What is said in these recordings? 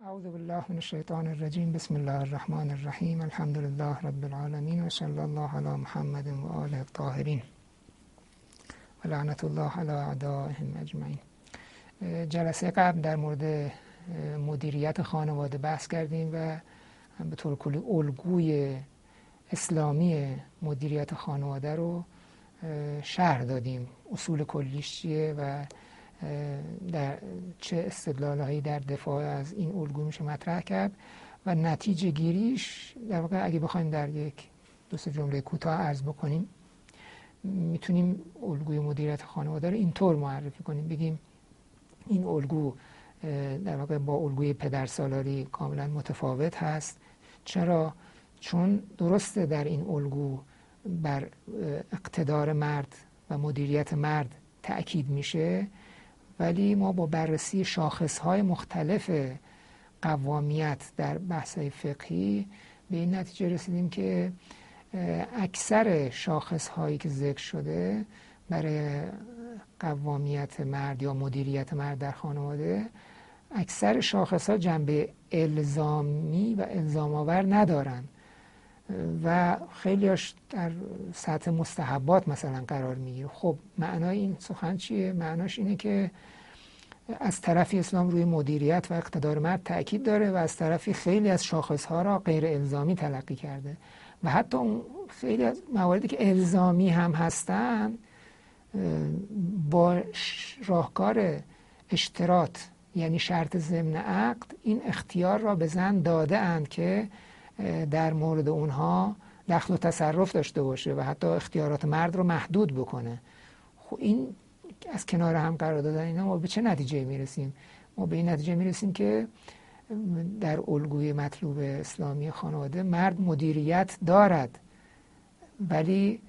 اعوذ بالله من الشیطان الرجیم. بسم الله الرحمن الرحیم. الحمد لله رب العالمین و صلی الله علی محمد و آله الطاهرین و لعنت الله علی اعدائهم اجمعین. جلسه قبل در مورد مدیریت خانواده بحث کردیم و به طور کلی الگوی اسلامی مدیریت خانواده رو شرح دادیم. اصول کلیش چیه و در چه استدلال‌هایی در دفاع از این الگو میشه مطرح کرد و نتیجه گیریش در واقع اگه بخوایم در یک دو سه جمله کوتاه عرض بکنیم، میتونیم الگوی مدیریت خانواده رو اینطور معرفی کنیم، بگیم این الگو در واقع با الگوی پدرسالاری کاملا متفاوت هست. چرا؟ چون درسته در این الگو بر اقتدار مرد و مدیریت مرد تأکید میشه، ولی ما با بررسی شاخصهای مختلف قوامیت در بحث‌های فقهی به این نتیجه رسیدیم که اکثر شاخصهایی که ذکر شده برای قوامیت مرد یا مدیریت مرد در خانواده، اکثر شاخصها جنبه الزامی و الزام‌آور ندارن و خیلی‌هاش در سطح مستحبات مثلا قرار میگیره. خب معنای این سخن چیه؟ معناش اینه که از طرفی اسلام روی مدیریت و اقتدار مرد تأکید داره و از طرفی خیلی از شاخصها را غیر الزامی تلقی کرده و حتی اون خیلی از مواردی که الزامی هم هستن با راهکار اشتراط، یعنی شرط ضمن عقد، این اختیار را به زن داده اند که در مورد اونها دخل و تصرف داشته باشه و حتی اختیارات مرد رو محدود بکنه. خب این از کنار هم قرار دادن اینا ما به چه نتیجه میرسیم؟ ما به این نتیجه میرسیم که در الگوی مطلوب اسلامی خانواده مرد مدیریت دارد، ولی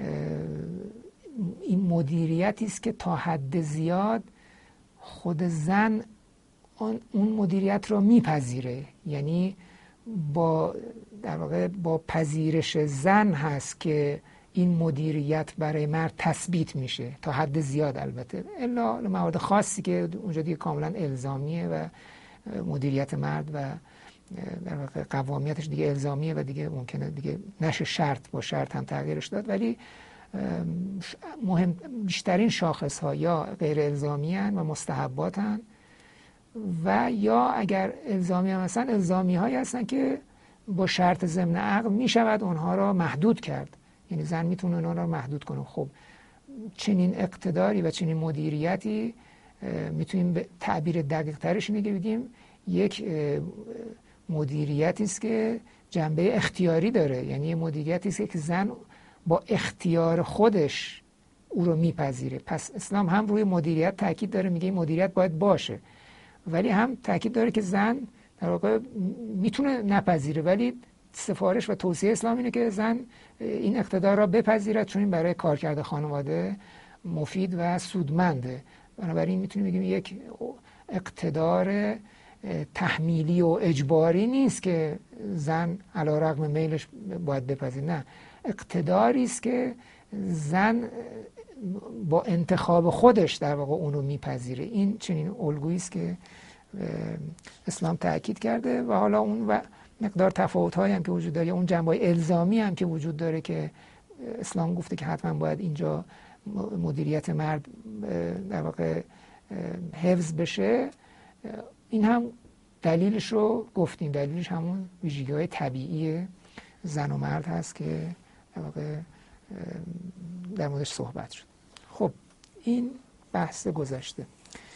این مدیریتی است که تا حد زیاد خود زن اون مدیریت رو میپذیره، یعنی در واقع با پذیرش زن هست که این مدیریت برای مرد تثبیت میشه، تا حد زیاد البته، الا موارد خاصی که اونجا دیگه کاملا الزامیه و مدیریت مرد و در واقع قوامیتش دیگه الزامیه و دیگه ممکنه دیگه نشه شرط با شرط هم تغییرش داد، ولی بیشترین شاخص ها یا غیر الزامی هن و مستحبات هن و یا اگر الزامی هم هستن الزامی هایی هستن که با شرط ضمن عقد می شود اونها را محدود کرد، یعنی زن میتونه اونها را محدود کنه. خب چنین اقتداری و چنین مدیریتی میتونیم به تعبیر دقیق ترش اینه که بگیم یک مدیریتی است که جنبه اختیاری داره، یعنی یه مدیریتی است که زن با اختیار خودش او رو میپذیره. پس اسلام هم روی مدیریت تاکید داره، میگه این مدیریت باید باشه، ولی هم تاکید داره که زن در واقع میتونه نپذیره، ولی سفارش و توصیه اسلام اینه که زن این اقتدار را بپذیرد، چون این برای کارکرد خانواده مفید و سودمنده. بنابراین میتونیم بگیم یک اقتدار تحمیلی و اجباری نیست که زن علیرغم میلش باید بپذیره، نه، اقتداری است که زن با انتخاب خودش در واقع اونو میپذیره. این چنین الگویی است که اسلام تأکید کرده و حالا اون و مقدار تفاوت‌هایی هم که وجود داره، اون جنبه‌های الزامی هم که وجود داره که اسلام گفته که حتما باید اینجا مدیریت مرد در واقع حفظ بشه، این هم دلیلش رو گفتیم، دلیلش همون ویژگی‌های طبیعی زن و مرد هست که در واقع در موردش صحبت شد. خب این بحث گذشته.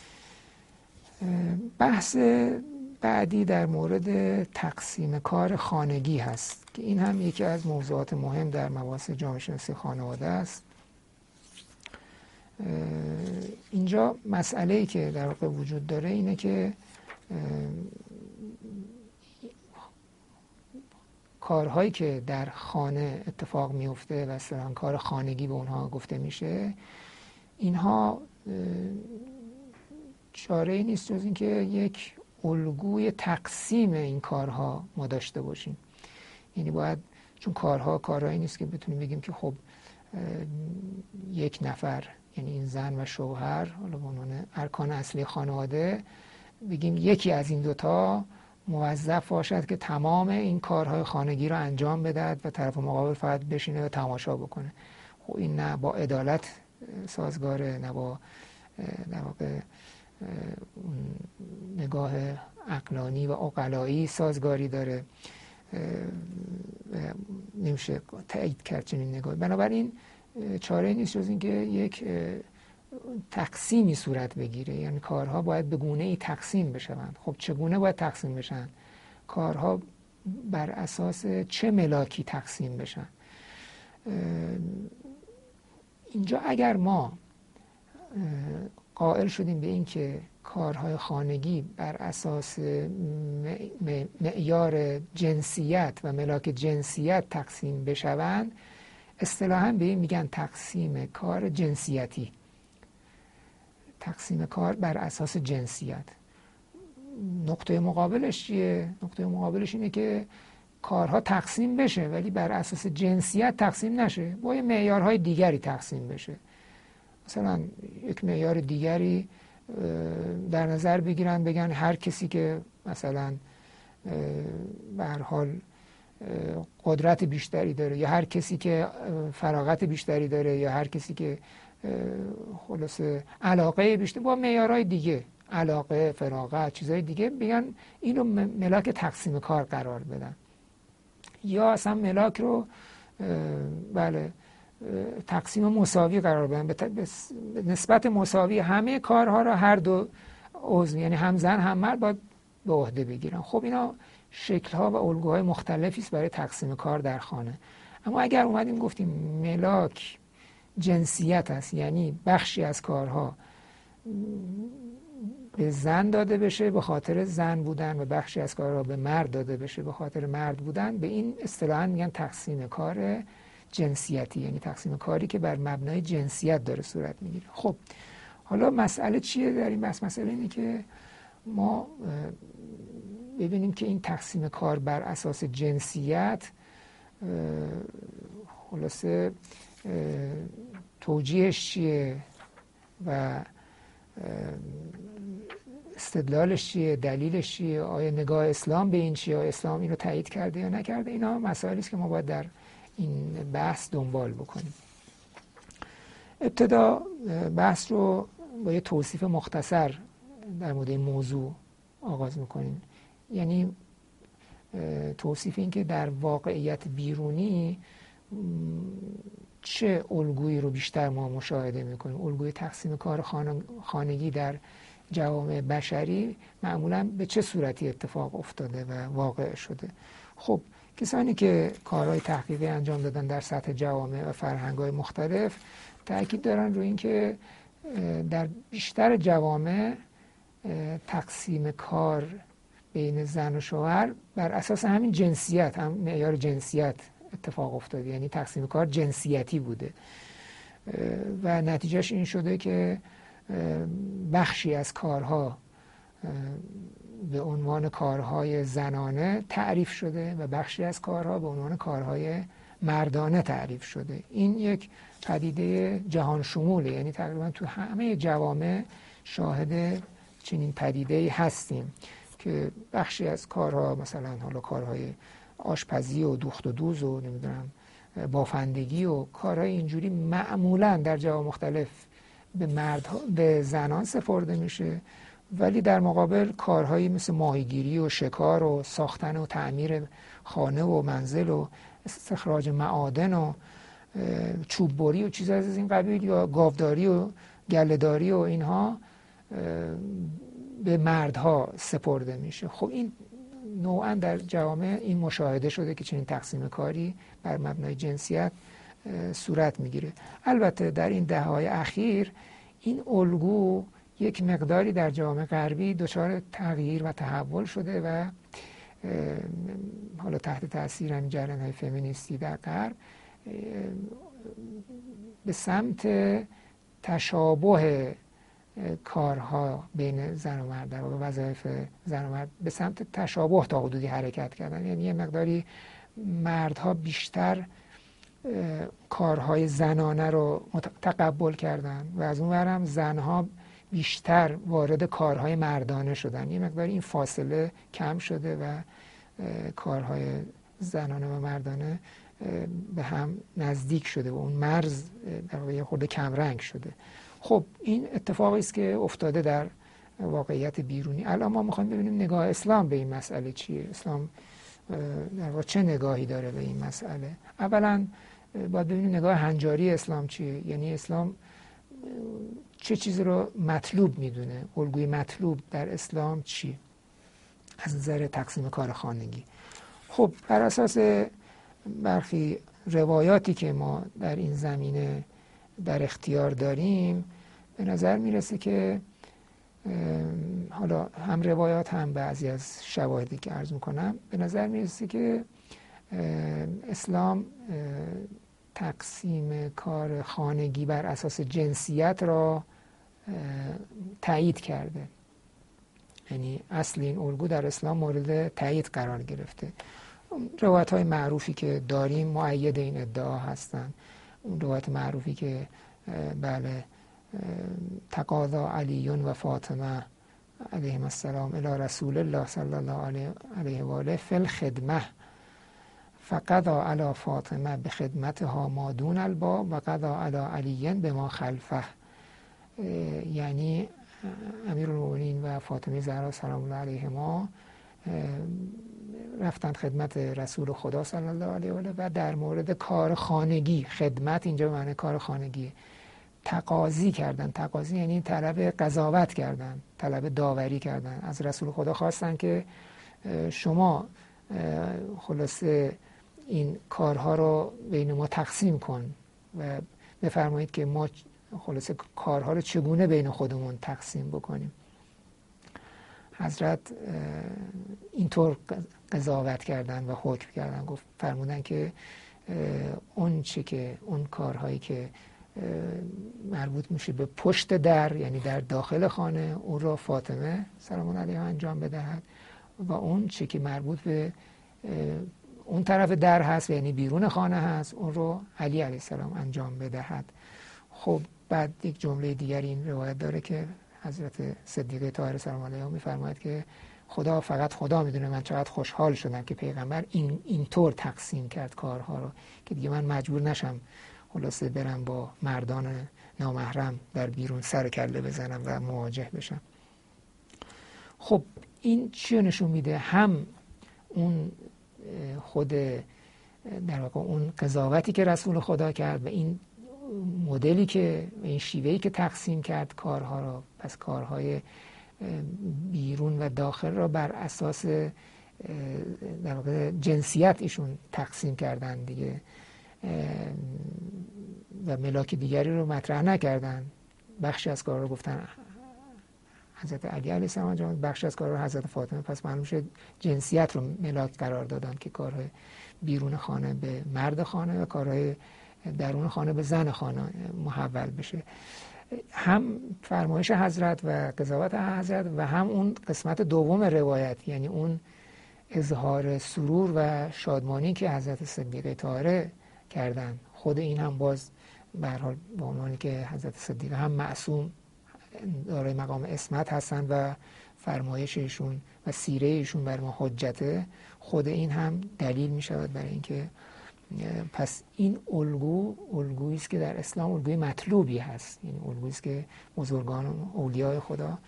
بحث بعدی در مورد تقسیم کار خانگی هست که این هم یکی از موضوعات مهم در مباحث جامعه شناسی خانواده است. اینجا مسئله‌ای که در واقع وجود داره اینه که کارهایی که در خانه اتفاق میفته و اصلا کار خانگی به اونها گفته میشه، اینها چاره‌ای نیست جز این که یک الگوی تقسیم این کارها ما داشته باشیم. یعنی باید، چون کارهایی نیست که بتونیم بگیم که خب یک نفر، یعنی این زن و شوهر، حالا به عنوان ارکان اصلی خانواده، بگیم یکی از این دوتا موظف باشد که تمام این کارهای خانگی رو انجام بدهد و طرف مقابل فقط بشینه و تماشا بکنه. خب این نه با عدالت سازگاره، نه با در واقع نگاه عقلانی و عقلایی سازگاری داره، نمیشه تایید کرد چنین نگاه. بنابراین چاره نیست جز این که یک تقسیمی صورت بگیره، یعنی کارها باید به گونه‌ای تقسیم بشوند. خب چگونه باید تقسیم بشن؟ کارها بر اساس چه ملاکی تقسیم بشن؟ اینجا اگر ما قائل شدیم به این که کارهای خانگی بر اساس معیار جنسیت و ملاک جنسیت تقسیم بشوند، اصطلاحاً به این میگن تقسیم کار جنسیتی، تقسیم کار بر اساس جنسیت. نقطه مقابلش چیه؟ نقطه مقابلش اینه که کارها تقسیم بشه ولی بر اساس جنسیت تقسیم نشه، با یه معیارهای دیگری تقسیم بشه. مثلا یک معیار دیگری در نظر بگیرن، بگن هر کسی که مثلا به هر حال قدرت بیشتری داره، یا هر کسی که فراغت بیشتری داره، یا هر کسی که خلاصه علاقه بیشتر، با معیارهای دیگه، علاقه، فراغت، چیزهای دیگه، بگن اینو ملاک تقسیم کار قرار بدن. یا اصلا ملاک رو بله تقسیم مساوی قرار بدن، به نسبت مساوی همه کارها را هر دو عضو، یعنی هم زن هم مرد، باید به عهده بگیرن. خب اینا شکل‌ها و الگوهای مختلفی است برای تقسیم کار در خانه. اما اگر اومدیم گفتیم ملاک جنسیت است، یعنی بخشی از کارها به زن داده بشه به خاطر زن بودن و بخشی از کارها به مرد داده بشه به خاطر مرد بودن، به این اصطلاحاً میگن تقسیم کار جنسیتی، یعنی تقسیم کاری که بر مبنای جنسیت داره صورت میگیره. خب حالا مسئله چیه در این بحث؟ مسئله اینه که ما ببینیم که این تقسیم کار بر اساس جنسیت خلاصه توجیهش چیه و استدلالش چیه، دلیلش چیه، آیا نگاه اسلام به این چیه، آیا اسلام اینو تایید کرده یا نکرده. اینا مسائلی است که ما باید در این بحث دنبال بکنیم. ابتدا بحث رو با یه توصیف مختصر در مورد این موضوع آغاز میکنیم، یعنی توصیف این که در واقعیت بیرونی چه الگویی رو بیشتر ما مشاهده میکنیم. الگوی تقسیم کار خانگی در جوامع بشری معمولا به چه صورتی اتفاق افتاده و واقع شده؟ خب کسانی که کارهای تحقیقی انجام دادن در سطح جوامع و فرهنگ‌های مختلف تأکید دارن روی این که در بیشتر جوامع تقسیم کار بین زن و شوهر بر اساس همین جنسیت، هم معیار جنسیت اتفاق افتاده، یعنی تقسیم کار جنسیتی بوده و نتیجهش این شده که بخشی از کارها به عنوان کارهای زنانه تعریف شده و بخشی از کارها به عنوان کارهای مردانه تعریف شده. این یک پدیده جهان شموله، یعنی تقریبا تو همه جوامع شاهد چنین پدیده‌ای هستیم که بخشی از کارها، مثلا حالا کارهای آشپزی و دوخت و دوز و نمیدونم بافندگی و کارهای اینجوری معمولا در جوامع مختلف به زنان سپرده میشه، ولی در مقابل کارهایی مثل ماهیگیری و شکار و ساختن و تعمیر خانه و منزل و استخراج معادن و چوببری و چیزا از این قبیل، یا گاوداری و گله‌داری و اینها به مردها سپرده میشه. خب این نوعا در جوامع این مشاهده شده که چنین تقسیم کاری بر مبنای جنسیت صورت میگیره. البته در این دهه‌های اخیر این الگو یک مقداری در جامعه غربی دچار تغییر و تحول شده و حالا تحت تاثیر همین جریان‌های فمینیستی در غرب به سمت تشابه کارها بین زن و مرد و وظایف زن و مرد به سمت تشابه تا حدودی حرکت کردن. یعنی یه مقداری مردها بیشتر کارهای زنانه رو تقبل کردن و از اون ورم زنها بیشتر وارد کارهای مردانه شدن. یه مقدار این فاصله کم شده و کارهای زنانه و مردانه به هم نزدیک شده و اون مرز در واقع یه خورده کم رنگ شده. خب این اتفاقی است که افتاده در واقعیت بیرونی. الان ما میخوایم ببینیم نگاه اسلام به این مسئله چیه. اسلام در واقع چه نگاهی داره به این مسئله؟ اولا باید ببینیم نگاه هنجاری اسلام چیه، یعنی اسلام چه چیزی رو مطلوب میدونه، الگوی مطلوب در اسلام چیه از نظر تقسیم کار خانگی. خب بر اساس برخی روایاتی که ما در این زمینه در اختیار داریم به نظر میرسه که حالا هم روایات هم بعضی از شواهدی که عرض میکنم به نظر میرسه که اسلام تقسیم کار خانگی بر اساس جنسیت را تایید کرده. یعنی اصل این الگو در اسلام مورد تایید قرار گرفته. روایت های معروفی که داریم مؤید این ادعا هستند. اون روایت معروفی که بله تقاضا علی و فاطمه علیهم السلام الی رسول الله صلی الله علیه و آله فی الخدمه فقضا علی فاطمه بخدمتها ما دون الباب و قضا علی علی بما خلفه. یعنی امیرالمومنین و فاطمه زهرا سلام الله علیهما رفتند خدمت رسول خدا صلی الله علیه و آله و در مورد کار خانگی، خدمت اینجا معنی کار خانگی، تقاضی کردن. تقاضی یعنی طلب قضاوت کردن، طلب داوری کردن. از رسول خدا خواستن که شما خلاصه این کارها رو بین ما تقسیم کن و بفرمایید که ما خلاصه کارها رو چگونه بین خودمون تقسیم بکنیم. حضرت اینطور قضاوت کردن و حکم کردن، گفت فرمودن که اون کارهایی که مربوط میشه به پشت در، یعنی در داخل خانه، اون رو فاطمه سلام الله علیها انجام بدهد و اون چی که مربوط به اون طرف در هست یعنی بیرون خانه هست اون رو علی علیه السلام انجام بدهد. خب بعد یک جمله دیگر این روایت داره که حضرت صدیقه طاهره سلام الله علیها میفرماید که فقط خدا میدونه من چقدر خوشحال شدم که پیغمبر اینطور تقسیم کرد کارها رو که دیگه من مجبور نشم خلاصه برم با مردان نامحرم در بیرون سر کله بزنم و مواجه بشم. خب این چی نشون میده؟ هم اون خود در واقع اون قضاوتی که رسول خدا کرد و این مدلی که این شیوهی که تقسیم کرد کارها رو، پس کارهای بیرون و داخل را بر اساس در واقع جنسیت ایشون تقسیم کردن دیگه و ملاک دیگری رو مطرح نکردن. بخشی از کار رو گفتن حضرت علی علیه السلام انجام، بخشی از کار رو حضرت فاطمه. پس معلوم شد جنسیت رو ملاک قرار دادن که کارهای بیرون خانه به مرد خانه و کارهای درون خانه به زن خانه محول بشه. هم فرمایش حضرت و قضاوت حضرت و هم اون قسمت دوم روایت، یعنی اون اظهار سرور و شادمانی که حضرت صدیقه طاهره کردن. خود این هم باز به هر حال به عنوانی که حضرت صدیقه هم معصوم دارای مقام عصمت هستن و فرمایش ایشون و سیره ایشون بر ما حجته، خود این هم دلیل می شود برای اینکه پس این الگویی است که در اسلام الگوی مطلوبی هست. این الگویی است که بزرگان اولیای خدا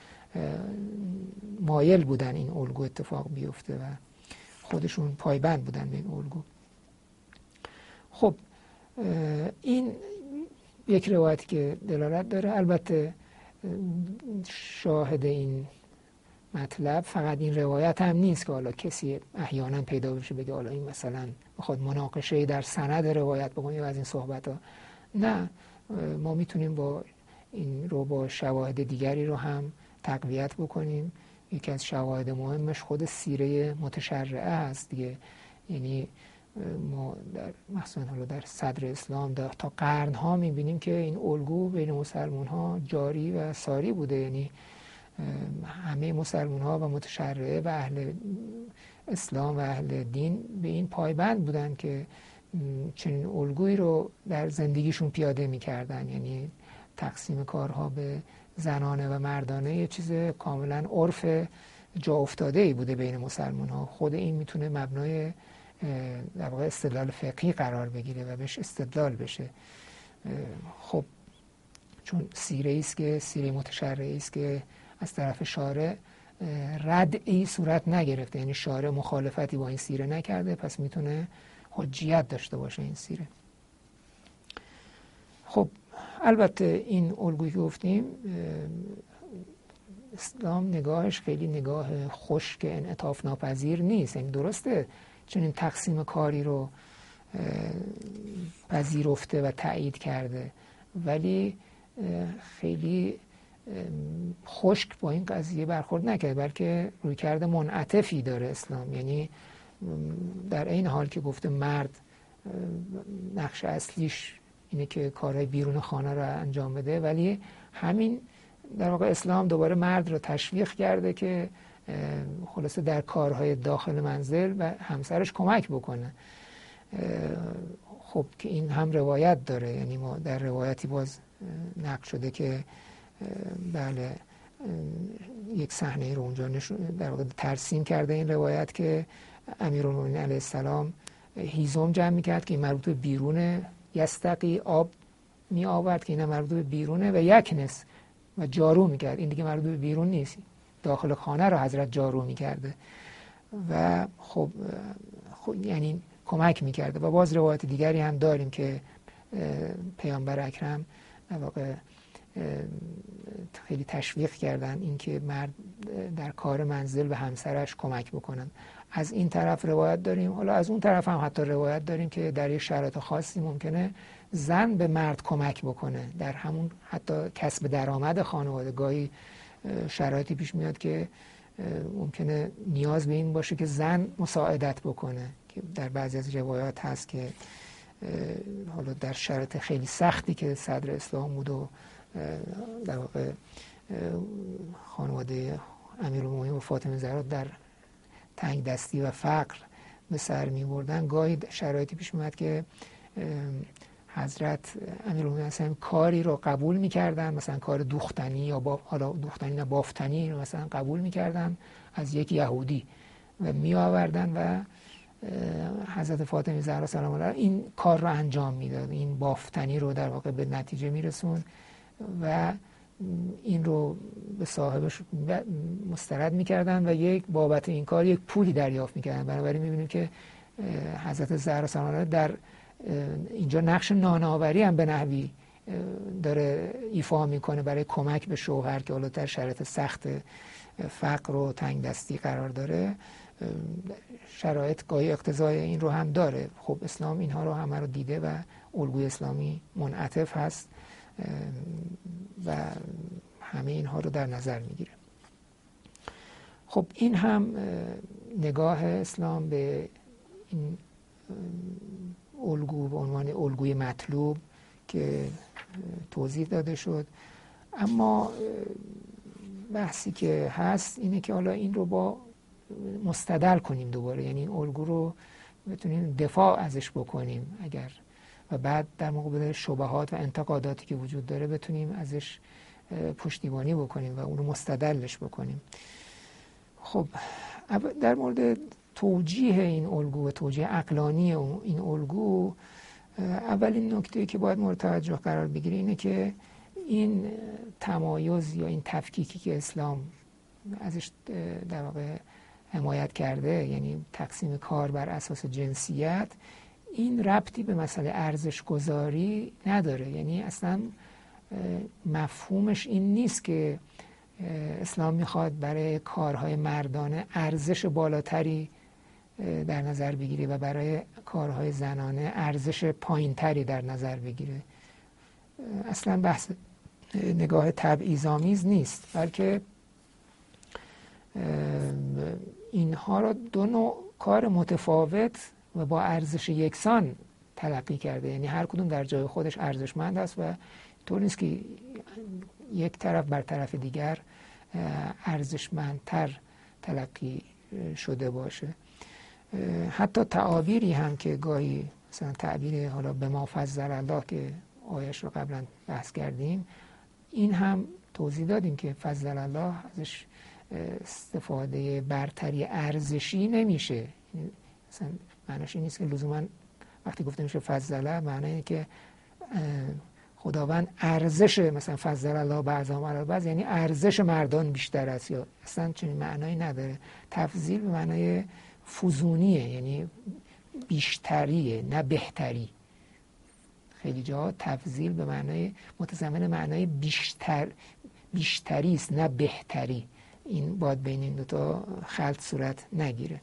مایل بودن این الگو اتفاق بیفته و خودشون پایبند بودن به این الگو. خب این یک روایتی که دلالت داره. البته شاهد این مطلب فقط این روایت هم نیست که حالا کسی احیانا پیدا بشه بگه حالا این مثلا بخواد مناقشه در سند روایت بکنه یا از این صحبت ها. نه، ما میتونیم با این رو با شواهد دیگری رو هم تقویت بکنیم. یکی از شواهد مهمش خود سیره متشرعه هست دیگه. یعنی ما در مثلا حالا در صدر اسلام تا قرنها میبینیم که این الگو بین مسلمان ها جاری و ساری بوده. یعنی همه مسلمان ها و متشرعه و اهل اسلام و اهل دین به این پایبند بودن که چنین الگویی رو در زندگیشون پیاده میکردن. یعنی تقسیم کارها به زنانه و مردانه یه چیز کاملا عرف جا افتاده‌ای بوده بین مسلمان‌ها. خود این میتونه مبنای در واقع استدلال فقهی قرار بگیره و بهش استدلال بشه. خب چون سیره است که سیره متشرعی است که از طرف شارع ردعی صورت نگرفته، یعنی شارع مخالفتی با این سیره نکرده، پس میتونه حجیت داشته باشه این سیره. خب البته این الگویی که گفتیم اسلام نگاهش خیلی نگاه خشک انعطاف ناپذیر نیست. یعنی درسته چنین تقسیم کاری رو پذیرفته و تایید کرده، ولی خیلی خشک با این قضیه برخورد نکرد، بلکه رویکرد منعطفی داره اسلام. یعنی در این حال که گفته مرد نقش اصلیش اینه که کارهای بیرون خانه رو انجام بده، ولی همین در واقع اسلام دوباره مرد رو تشویق کرده که خلاصه در کارهای داخل منزل و همسرش کمک بکنه. خب که این هم روایت داره، یعنی ما در روایتی باز نقل شده که بله یک صحنه رو اونجا در واقع ترسیم کرده این روایت که امیرالمومنین علیه السلام هیزم جمع میکرد که این مربوط به بیرونه، یستقی آب می آورد که این مربوط به بیرونه، و یکنس و جارو میکرد، این دیگه مربوط به بیرون نیست، داخل خانه رو حضرت جارو میکرده و خب یعنی کمک میکرده. و باز روایت دیگری هم داریم که پیامبر اکرم در واقع خیلی تشویق کردن اینکه مرد در کار منزل به همسرش کمک بکنن. از این طرف روایت داریم، حالا از اون طرف هم حتی روایت داریم که در یک شرایط خاصی ممکنه زن به مرد کمک بکنه، در همون حتی کسب درآمد خانواده. گاهی شرایطی پیش میاد که ممکنه نیاز به این باشه که زن مساعدت بکنه، که در بعضی از روایات هست که حالا در شرایط خیلی سختی که صدر اسلام بود و در واقع خانواده امیرالمومنین و فاطمه زهرا در تنگ دستی و فقر به سر می بردن، گاهی شرایطی پیش میاد که حضرت امیرالمومنین کاری رو قبول می‌کردن، مثلا کار دوختنی یا حالا دوختنی نه بافتنی رو مثلا قبول می‌کردن از یک یهودی و می آوردن و حضرت فاطمه زهرا سلام الله علیها این کار رو انجام میداد، این بافتنی رو در واقع به نتیجه میرسون و این رو به صاحبش مسترد میکردن و یک بابت این کار یک پولی دریافت میکردن. بنابراین میبینیم که حضرت زهرا سلام الله علیها در اینجا نقش نانآوری هم به نحوی داره ایفا میکنه برای کمک به شوهر که حالا در شرایط سخت فقر و تنگ دستی قرار داره. شرایط گاهی اقتضای این رو هم داره. خب اسلام اینها رو همه رو دیده و الگوی اسلامی منعطف هست و همه اینها رو در نظر میگیره. خب این هم نگاه اسلام به این الگو به عنوان الگوی مطلوب که توضیح داده شد. اما بحثی که هست اینه که حالا این رو با مستدل کنیم دوباره، یعنی این الگو رو بتونیم دفاع ازش بکنیم اگر، و بعد در مقابل شبهات و انتقاداتی که وجود داره بتونیم ازش پشتیبانی بکنیم و اونو مستدلش بکنیم. خب در مورد توجیه این الگو و توجیه عقلانی این الگو، اولین نکته‌ای که باید مورد توجه قرار بگیره اینه که این تمایز یا این تفکیکی که اسلام ازش در واقع حمایت کرده، یعنی تقسیم کار بر اساس جنسیت، این ربطی به مسئله ارزش گذاری نداره. یعنی اصلا مفهومش این نیست که اسلام میخواد برای کارهای مردانه ارزش بالاتری در نظر بگیره و برای کارهای زنانه ارزش پایینتری در نظر بگیره. اصلا بحث نگاه تبعیض‌آمیز نیست، بلکه اینها را دو نوع کار متفاوت و با ارزش یکسان تلقی کرده. یعنی هر کدوم در جای خودش ارزشمند است و طور نیست که یک طرف بر طرف دیگر ارزشمندتر تلقی شده باشه. حتی تعابیری هم که گاهی مثلا تعبیر حالا به ما فضل الله که آیش رو قبلا بحث کردیم، این هم توضیح دادیم که فضل الله ازش استفاده برتری ارزشی نمیشه. مثلا معنیش این نیست که لزوما وقتی گفته میشه فضل، معنی اینه که خداوند ارزش مثلا فضل الله بعضهم علی بعض یعنی ارزش مردان بیشتر است، یا اصلا چنین معنایی نداره. تفضیل به معنای فزونیه، یعنی بیشتریه نه بهتری. خیلی جا تفضیل به معنای متضمن معنای بیشتری است نه بهتری. این باید بین این دوتا خلط صورت نگیره.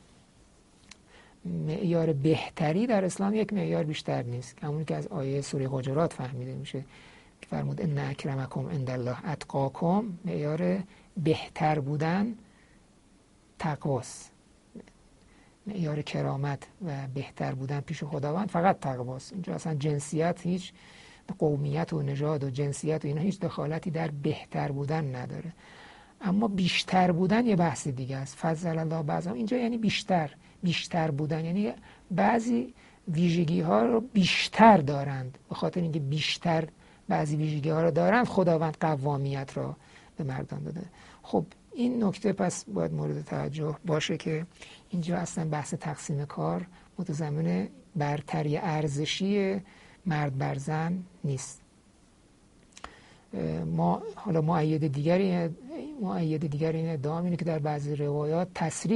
معیار بهتری در اسلام یک معیار بیشتر نیست، همون که از آیه سوره حجرات فهمیده میشه که فرمود ان اکرمکم عند الله اتقاکم. معیار بهتر بودن تقواست. معیار کرامت و بهتر بودن پیش خداوند فقط تقواست. اینجا اصلا جنسیت، هیچ قومیت و نژاد و جنسیت و اینا هیچ دخالتی در بهتر بودن نداره. اما بیشتر بودن یه بحث دیگه است. فضل الله بعضهم اینجا یعنی بیشتر بودن، یعنی بعضی ویژگی ها رو بیشتر دارند. به خاطر اینکه بیشتر بعضی ویژگی ها رو دارند خداوند قوامیت را به مردان داده. خب این نکته پس باید مورد توجه باشه که اینجا اصلا بحث تقسیم کار متضمن برتری ارزشی مرد بر زن نیست. حالا مؤید دیگری این ادعا اینه که در بعضی روایات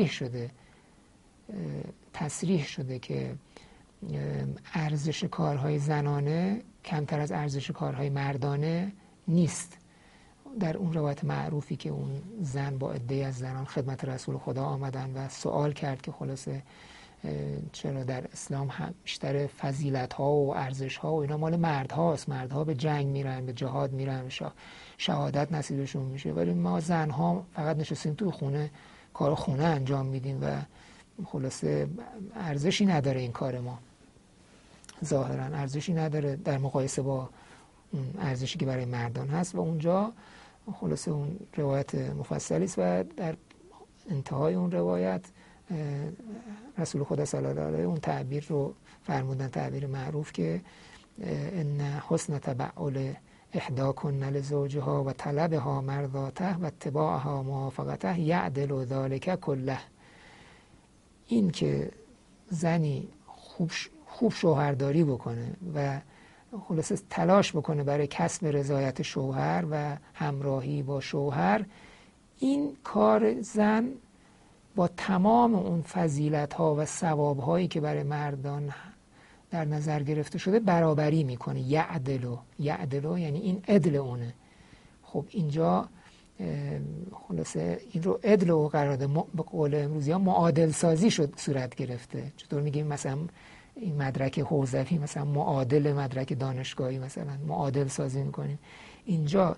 تصریح شده که ارزش کارهای زنانه کمتر از ارزش کارهای مردانه نیست. در اون روایت معروفی که اون زن با عده‌ای از زنان خدمت رسول خدا آمدن و سوال کرد که خلاصه چرا در اسلام هم بیشتر فضیلت ها و ارزش ها و اینا مال مرد هاست، مردها به جنگ میرن، به جهاد میرن، شهادت نصیبشون میشه، ولی ما زن ها فقط نشستیم توی خونه کار خونه انجام میدیم و خلاصه ارزشی نداره این کار ما، ظاهرا ارزشی نداره در مقایسه با اون ارزشی که برای مردان هست. و اونجا خلاصه اون روایت مفصلی است و در انتهای اون روایت رسول خدا صلی الله علیه اون تعبیر رو فرمودن، تعبیر معروف که ان حسن تبعل احداکن لزوجها و طلبها مرضاته و اتباعها موافقته یعدل ذلک کله. این که زنی خوب شوهرداری بکنه و خلاصه تلاش بکنه برای کسب رضایت شوهر و همراهی با شوهر، این کار زن با تمام اون فضیلت ها و ثواب هایی که برای مردان در نظر گرفته شده برابری میکنه. یعدلو یعنی این عدل اونه. خب اینجا خلاصه این رو عدل قرار ده، به قول امروزی ها معادل سازی صورت گرفته. چطور میگیم مثلا این مدرک حوزوی مثلا معادل مدرک دانشگاهی مثلا معادل سازی میکنیم. اینجا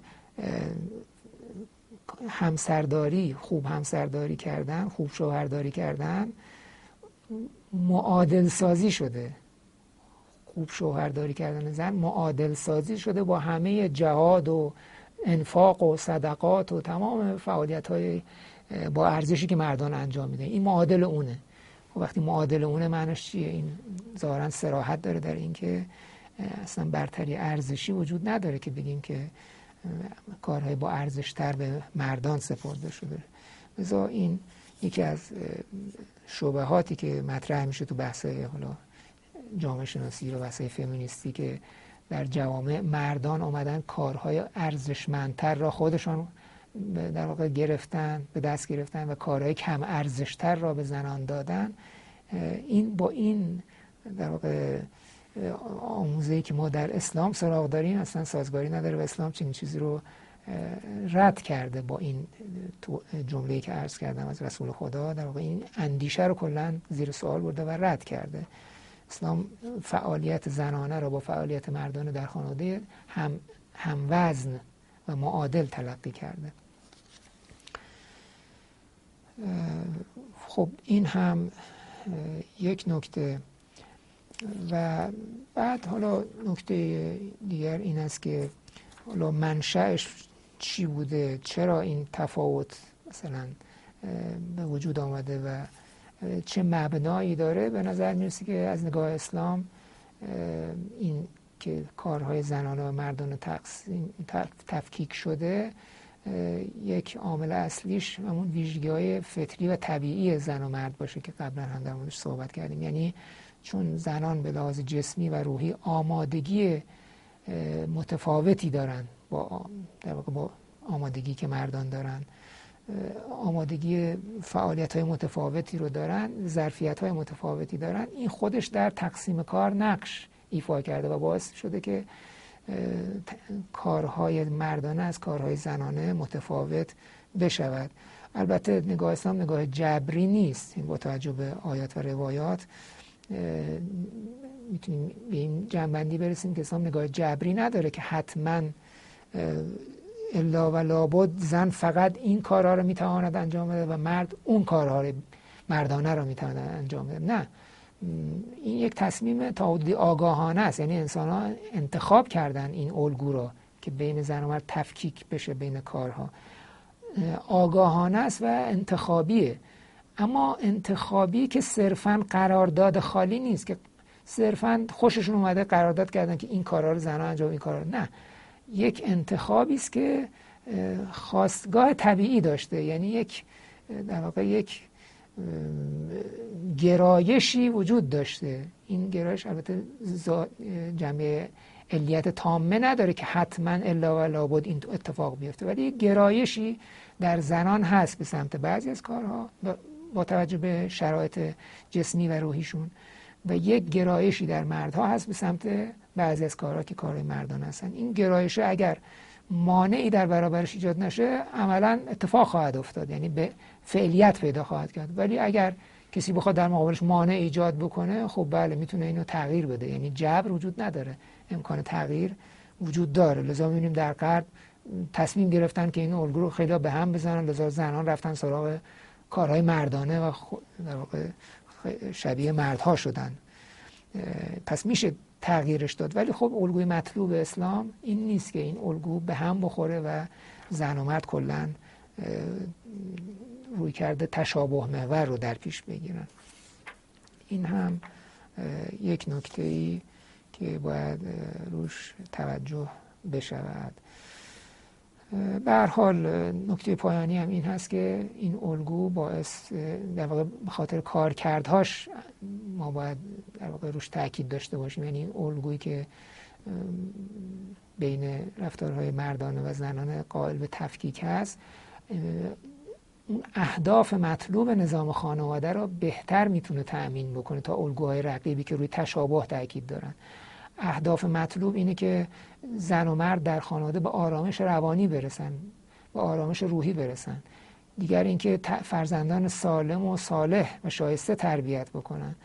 خوب همسرداری کردن، خوب شوهرداری کردن معادل سازی شده. خوب شوهرداری کردن زن معادل سازی شده با همه جهاد و انفاق و صدقات و تمام فعالیت‌های با ارزشی که مردان انجام میده. این معادل اونه. و وقتی معادل اونه معنیش چیه؟ این ظاهرا صراحت داره در این که اصلا برتری ارزشی وجود نداره که بگیم که کارهای با ارزشتر به مردان سپرده شده. لذا این یکی از شبهاتی که مطرح میشه تو بحث‌های حالا جامعه شناسی و بحث‌های فمینیستی که در جوامع مردان آمدن کارهای ارزشمندتر را خودشان در واقع به دست گرفتن و کارهای کم ارزشتر را به زنان دادن. این با این در واقع آموزه‌ای که ما در اسلام سراغ داریم اصلا سازگاری نداره و اسلام چنین چیزی رو رد کرده. با این جمله‌ای که عرض کردم از رسول خدا در واقع این اندیشه رو کلاً زیر سوال برده و رد کرده. اسلام فعالیت زنانه را با فعالیت مردانه در خانواده هم وزن و معادل تلقی کرده. خب این هم یک نکته. و بعد حالا نکته دیگر این است که حالا منشأش چی بوده، چرا این تفاوت مثلا به وجود آمده و چه مبنایی داره. به نظر میرسه که از نگاه اسلام این که کارهای زنانه و مردانه تفکیک شده یک عامل اصلیش همون ویژگی‌های فطری و طبیعی زن و مرد باشه که قبلا هم در موردش صحبت کردیم. یعنی چون زنان به لحاظ جسمی و روحی آمادگی متفاوتی دارن در واقع با آمادگی که مردان دارن، آمادگی فعالیت‌های متفاوتی رو دارن، ظرفیت‌های متفاوتی دارن، این خودش در تقسیم کار نقش ایفا کرده و باعث شده که کارهای مردانه از کارهای زنانه متفاوت بشود. البته نگاه اسلام نگاه جبری نیست. با توجه به آیات و روایات میتونیم به این جنبندی برسیم که اسلام نگاه جبری نداره که حتما الا و لابد زن فقط این کارها رو میتواند انجام بده و مرد اون کارها رو مردانه رو میتواند انجام بده. نه، این یک تصمیم تا حدودی آگاهانه است. یعنی انسان‌ها انتخاب کردن این الگو رو که بین زن و مرد تفکیک بشه بین کارها. آگاهانه است و انتخابیه، اما انتخابی که صرفاً قرارداد خالی نیست که صرفاً خوششون اومده قرارداد کردن که این کارها رو زن‌ها انجام این کارها. نه، یک انتخابی است که خواستگاه طبیعی داشته. یعنی یک در واقع یک گرایشی وجود داشته. این گرایش البته جنبه علیت تامه نداره که حتما الا و لابد این اتفاق بیفته، ولی یک گرایشی در زنان هست به سمت بعضی از کارها با توجه به شرایط جسمی و روحیشون، و یک گرایشی در مردها هست به سمت بعضی از کارها که کارهای مردان هستن. این گرایش اگر مانعی در برابرش ایجاد نشه عملا اتفاق خواهد افتاد، یعنی به فعلیت پیدا خواهد کرد. ولی اگر کسی بخواد در مقابلش مانع ایجاد بکنه، خب بله میتونه اینو تغییر بده. یعنی جبر وجود نداره، امکان تغییر وجود داره. لذا میبینیم در غرب تصمیم گرفتن که این الگو رو خیلی به هم بزنن، لذا زنان رفتن سراغ کارهای مردانه و در واقع شبیه مردها شدن. پس میشه تغییرش داد، ولی خب الگوی مطلوب اسلام این نیست که این الگو به هم بخوره و زن و مرد کلاً روی کرده تشابه محور رو در پیش بگیرن. این هم یک نکته‌ای که باید روش توجه بشود. به هر حال نکته پایانی هم این هست که این الگو باعث در واقع به خاطر کارکردهاش ما باید در واقع روش تاکید داشته باشیم. یعنی این الگویی که بین رفتارهای مردانه و زنانه قائل به تفکیک هست، اون اهداف مطلوب نظام خانواده رو بهتر میتونه تأمین بکنه تا الگوهای رقیبی که روی تشابه تاکید دارن. اهداف مطلوب اینه که زن و مرد در خانواده به آرامش روانی برسن، به آرامش روحی برسن. دیگر اینکه فرزندان سالم و صالح و شایسته تربیت بکنن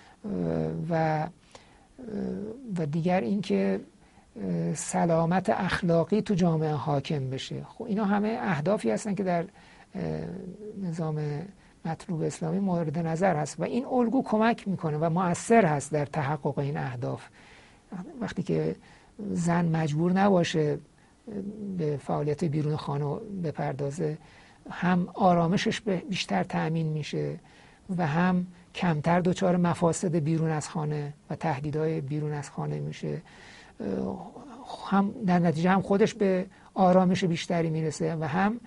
و دیگر اینکه سلامت اخلاقی تو جامعه حاکم بشه. خب اینا همه اهدافی هستن که در نظام مطلوب اسلامی مورد نظر هست و این الگو کمک میکنه و مؤثر هست در تحقق این اهداف. وقتی که زن مجبور نباشه به فعالیت بیرون خانه بپردازه، هم آرامشش بیشتر تأمین میشه و هم کمتر دچار مفاسد بیرون از خانه و تهدیدهای بیرون از خانه میشه، هم در نتیجه هم خودش به آرامش بیشتری میرسه و هم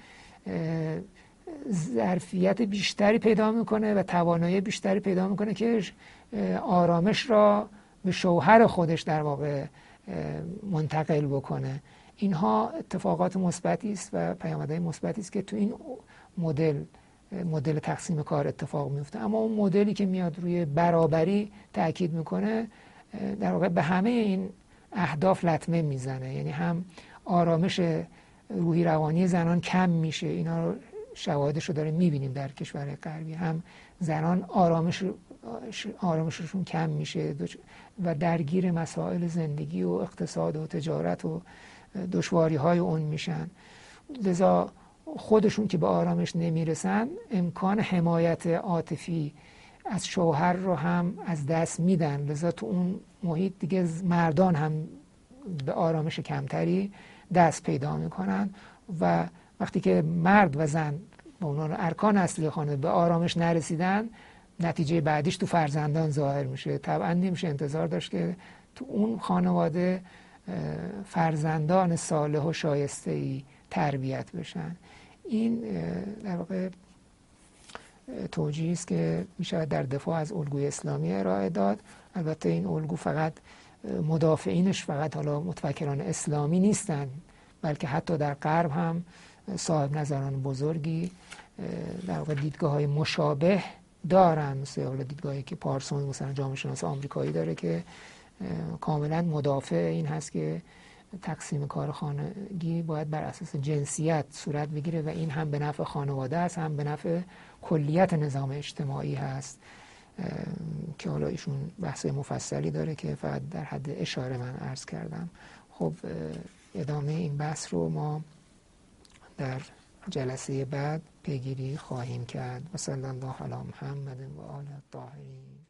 ظرفیت بیشتری پیدا میکنه و توانایی بیشتری پیدا میکنه که آرامش را به شوهر خودش در واقع منتقل بکنه. اینها اتفاقات مثبتی است و پیامدهای مثبتی است که تو این مدل تقسیم کار اتفاق میفته. اما اون مدلی که میاد روی برابری تاکید میکنه در واقع به همه این اهداف لطمه میزنه. یعنی هم آرامش روحی روانی زنان کم میشه، اینا رو شواهدش رو داریم میبینیم در کشورهای غربی، هم زنان آرامششون کم میشه و درگیر مسائل زندگی و اقتصاد و تجارت و دشواری های اون میشن. لذا خودشون که به آرامش نمیرسن امکان حمایت عاطفی از شوهر رو هم از دست میدن. لذا تو اون محیط دیگه مردان هم به آرامش کمتری دست پیدا میکنن و وقتی که مرد و زن به عنوان ارکان اصلی خانواده به آرامش نرسیدن، نتیجه بعدیش تو فرزندان ظاهر میشه. طبعا نمیشه انتظار داشت که تو اون خانواده فرزندان صالح و شایسته‌ای تربیت بشن. این در واقع توجیهی است که میشه در دفاع از الگوی اسلامی ارائه داد. البته این الگو فقط مدافعینش فقط حالا متفکران اسلامی نیستن، بلکه حتی در غرب هم صاحب نظران بزرگی در واقع دیدگاه‌های مشابه دارن، مثل حالا دیدگاهی که پارسونز مثلا جامعه شناس آمریکایی داره که کاملا مدافع این هست که تقسیم کار خانگی باید بر اساس جنسیت صورت بگیره و این هم به نفع خانواده است، هم به نفع کلیت نظام اجتماعی هست، که حالا ایشون بحث مفصلی داره که فقط در حد اشاره من عرض کردم. خب ادامه این بحث رو ما در جلسه بعد پیگیری خواهیم کرد. و صلی الله علی محمد و آله الطاهرین.